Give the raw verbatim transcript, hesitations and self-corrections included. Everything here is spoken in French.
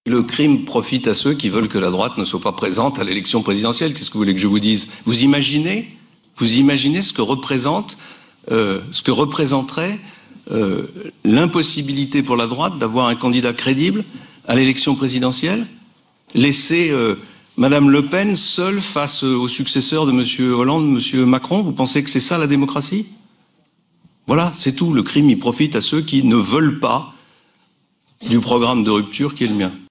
Le crime profite à ceux qui veulent que la droite ne soit pas présente à l'élection présidentielle. Qu'est-ce que vous voulez que je vous dise? Vous imaginez, vous imaginez ce que représente, euh, ce que représenterait euh, l'impossibilité pour la droite d'avoir un candidat crédible à l'élection présidentielle? Laisser euh, Madame Le Pen seule face euh, au successeur de Monsieur Hollande, Monsieur Macron? Vous pensez que c'est ça la démocratie? Voilà, c'est tout. Le crime, il profite à ceux qui ne veulent pas du programme de rupture qui est le mien.